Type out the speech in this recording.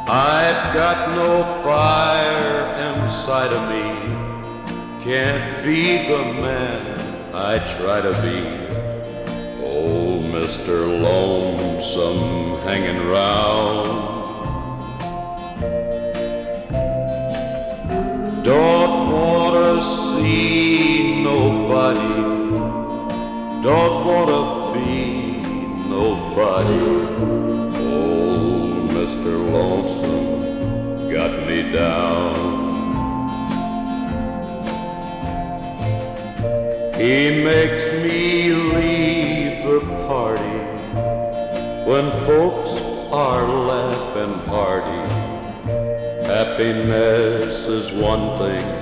I've got no fire inside of me, can't be the man I try to be. Oh, Mr. Lonesome hanging round, don't wanna see nobody, don't wanna be nobody. Oh, Mr. Lonesome got me down. He makes me leave the party when folks are laughing hearty. Happiness is one thing